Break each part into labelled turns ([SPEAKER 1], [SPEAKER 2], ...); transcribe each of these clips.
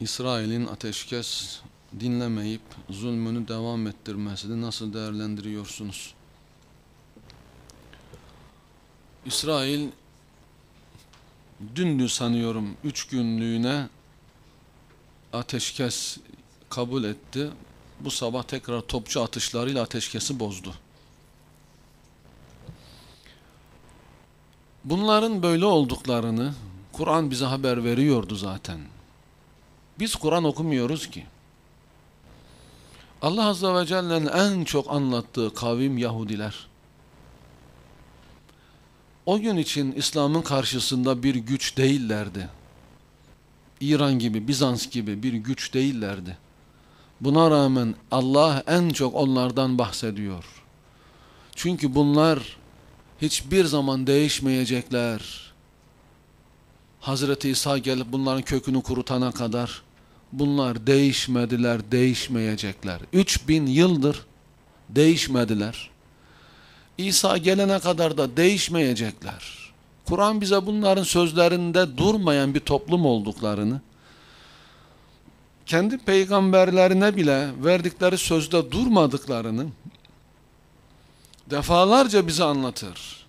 [SPEAKER 1] İsrail'in ateşkes dinlemeyip zulmünü devam ettirmesini nasıl değerlendiriyorsunuz? İsrail dündü sanıyorum 3 günlüğüne ateşkes kabul etti. Bu sabah tekrar topçu atışlarıyla ateşkesi bozdu. Bunların böyle olduklarını Kur'an bize haber veriyordu zaten. Biz Kur'an okumuyoruz ki. Allah Azze ve Celle'nin en çok anlattığı kavim Yahudiler. O gün için İslam'ın karşısında bir güç değillerdi. İran gibi, Bizans gibi bir güç değillerdi. Buna rağmen Allah en çok onlardan bahsediyor. Çünkü bunlar hiçbir zaman değişmeyecekler. Hazreti İsa gelip bunların kökünü kurutana kadar bunlar değişmediler, değişmeyecekler. 3000 yıldır değişmediler. İsa gelene kadar da değişmeyecekler. Kur'an bize bunların sözlerinde durmayan bir toplum olduklarını, kendi peygamberlerine bile verdikleri sözde durmadıklarını defalarca bize anlatır.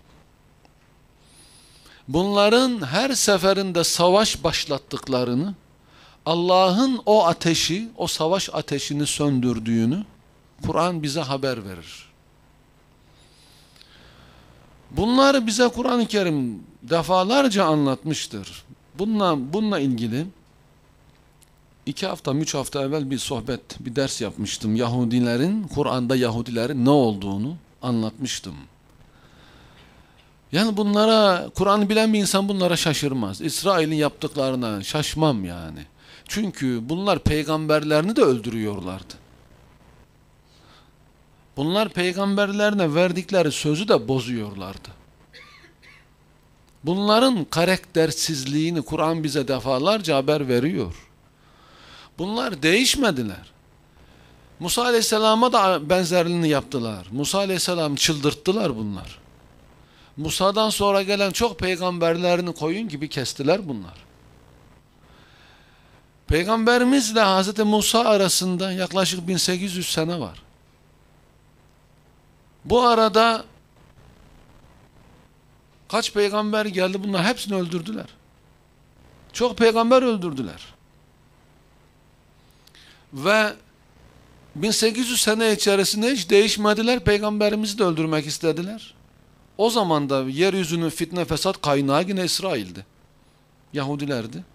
[SPEAKER 1] Bunların her seferinde savaş başlattıklarını, Allah'ın o ateşi, o savaş ateşini söndürdüğünü Kur'an bize haber verir. Bunları bize Kur'an-ı Kerim defalarca anlatmıştır. Bununla ilgili 2 hafta, 3 hafta evvel bir sohbet, bir ders yapmıştım. Kur'an'da Yahudilerin ne olduğunu anlatmıştım. Yani bunlara, Kur'an'ı bilen bir insan bunlara şaşırmaz. İsrail'in yaptıklarına şaşmam yani. Çünkü bunlar peygamberlerini de öldürüyorlardı. Bunlar peygamberlerine verdikleri sözü de bozuyorlardı. Bunların karaktersizliğini Kur'an bize defalarca haber veriyor. Bunlar değişmediler. Musa Aleyhisselam'a da benzerliğini yaptılar. Musa Aleyhisselam'ı çıldırttılar bunlar. Musa'dan sonra gelen çok peygamberlerini koyun gibi kestiler bunlar. Peygamberimizle Hazreti Musa arasında yaklaşık 1800 sene var. Bu arada kaç peygamber geldi, bunlar hepsini öldürdüler. Çok peygamber öldürdüler. Ve 1800 sene içerisinde hiç değişmediler, peygamberimizi de öldürmek istediler. O zaman da yeryüzünün fitne fesat kaynağı yine İsrail'di. Yahudilerdi.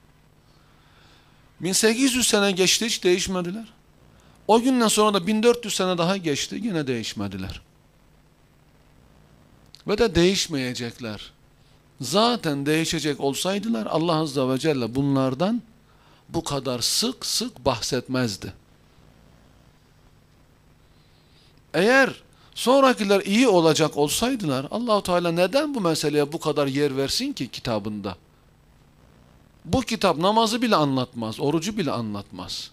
[SPEAKER 1] 1800 sene geçti, hiç değişmediler. O günden sonra da 1400 sene daha geçti, yine değişmediler. Ve de değişmeyecekler. Zaten değişecek olsaydılar Allah Azze ve Celle bunlardan bu kadar sık sık bahsetmezdi. Eğer sonrakiler iyi olacak olsaydılar Allah-u Teala neden bu meseleye bu kadar yer versin ki kitabında? Bu kitap namazı bile anlatmaz, orucu bile anlatmaz.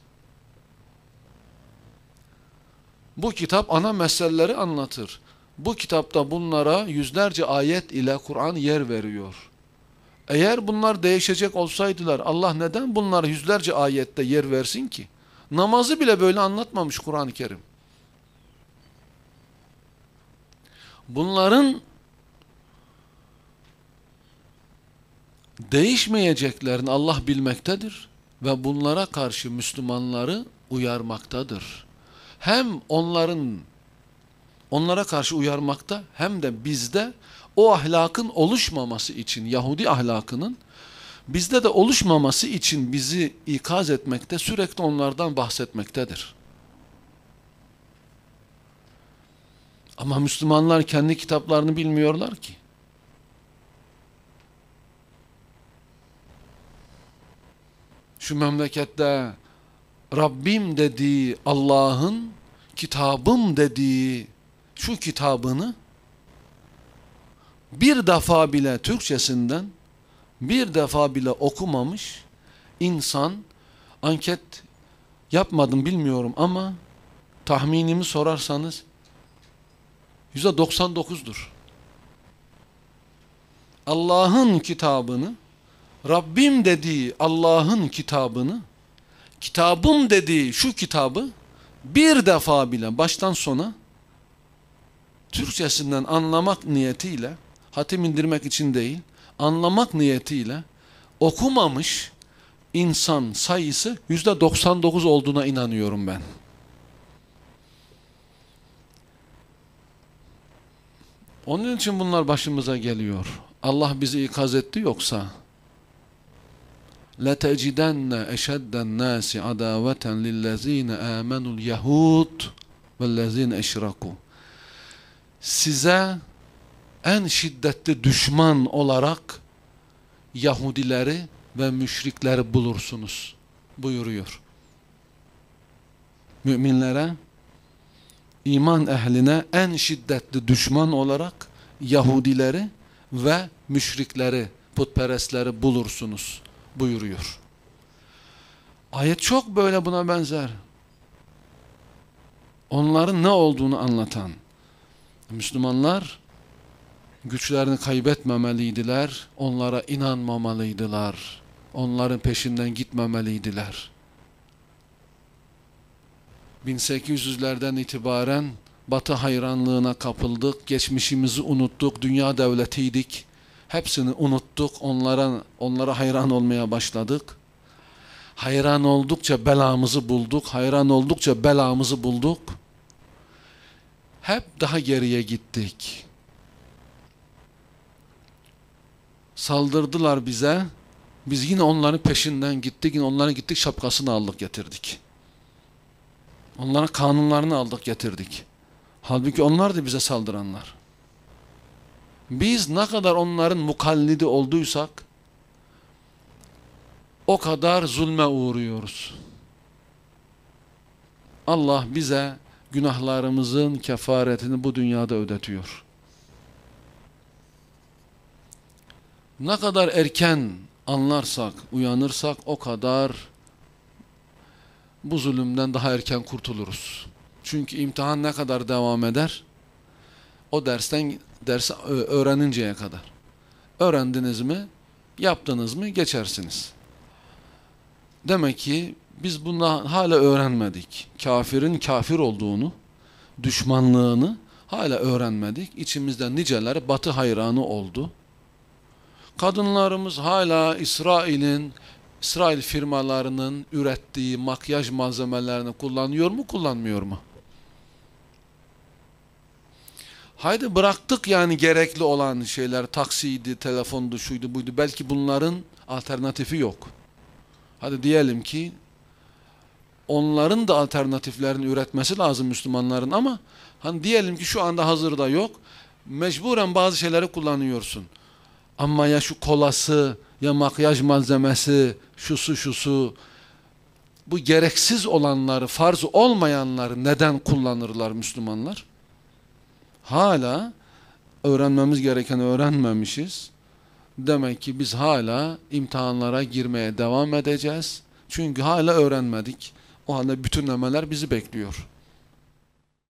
[SPEAKER 1] Bu kitap ana meseleleri anlatır. Bu kitapta bunlara yüzlerce ayet ile Kur'an yer veriyor. Eğer bunlar değişecek olsaydılar Allah neden bunlara yüzlerce ayette yer versin ki? Namazı bile böyle anlatmamış Kur'an-ı Kerim. Bunların değişmeyeceklerini Allah bilmektedir ve bunlara karşı Müslümanları uyarmaktadır. Hem onlara karşı uyarmakta hem de bizde o ahlakın oluşmaması için, Yahudi ahlakının bizde de oluşmaması için bizi ikaz etmekte, sürekli onlardan bahsetmektedir. Ama Müslümanlar kendi kitaplarını bilmiyorlar ki. Şu memlekette Rabbim dediği Allah'ın, kitabım dediği şu kitabını bir defa bile Türkçesinden bir defa bile okumamış insan, anket yapmadım bilmiyorum ama tahminimi sorarsanız %99'dur. Allah'ın kitabını, Rabbim dediği Allah'ın kitabını kitabım dediği şu kitabı bir defa bile baştan sona Türkçesinden anlamak niyetiyle, hatim indirmek için değil, anlamak niyetiyle okumamış insan sayısı %99 olduğuna inanıyorum ben. Onun için bunlar başımıza geliyor. Allah bizi ikaz etti yoksa لَتَجِدَنَّ اَشَدَّ النَّاسِ عَدَاوَةً لِلَّذ۪ينَ آمَنُوا الْيَهُودِ وَالَّذ۪ينَ اَشْرَكُوا. Size en şiddetli düşman olarak Yahudileri ve müşrikleri bulursunuz buyuruyor. Müminlere, iman ehline en şiddetli düşman olarak Yahudileri ve müşrikleri, putperestleri bulursunuz buyuruyor. Ayet çok böyle buna benzer. Onların ne olduğunu anlatan. Müslümanlar güçlerini kaybetmemeliydiler, onlara inanmamalıydılar, onların peşinden gitmemeliydiler. 1800'lerden itibaren Batı hayranlığına kapıldık, geçmişimizi unuttuk, dünya devletiydik. Hepsini unuttuk, onlara hayran olmaya başladık. Hayran oldukça belamızı bulduk, hayran oldukça belamızı bulduk. Hep daha geriye gittik. Saldırdılar bize, biz yine onların peşinden gittik, yine onların gittik şapkasını aldık getirdik. Onların kanunlarını aldık getirdik. Halbuki onlar da bize saldıranlar. Biz ne kadar onların mukallidi olduysak o kadar zulme uğruyoruz. Allah bize günahlarımızın kefaretini bu dünyada ödetiyor. Ne kadar erken anlarsak, uyanırsak o kadar bu zulümden daha erken kurtuluruz. Çünkü imtihan ne kadar devam eder? O dersi öğreninceye kadar. Öğrendiniz mi, yaptınız mı geçersiniz. Demek ki biz bunu hala öğrenmedik. Kafirin kafir olduğunu, düşmanlığını hala öğrenmedik. İçimizde niceler Batı hayranı oldu. Kadınlarımız hala İsrail firmalarının ürettiği makyaj malzemelerini kullanıyor mu, kullanmıyor mu? Haydi bıraktık yani gerekli olan şeyler, taksiydi, telefondu, şuydu, buydu. Belki bunların alternatifi yok. Hadi diyelim ki onların da alternatiflerini üretmesi lazım Müslümanların ama hani diyelim ki şu anda hazırda yok. Mecburen bazı şeyleri kullanıyorsun. Ama ya şu kolası, ya makyaj malzemesi, şusu, bu gereksiz olanları, farz olmayanları neden kullanırlar Müslümanlar? Hala öğrenmemiz gerekeni öğrenmemişiz. Demek ki biz hala imtihanlara girmeye devam edeceğiz. Çünkü hala öğrenmedik. O halde bütünlemeler bizi bekliyor.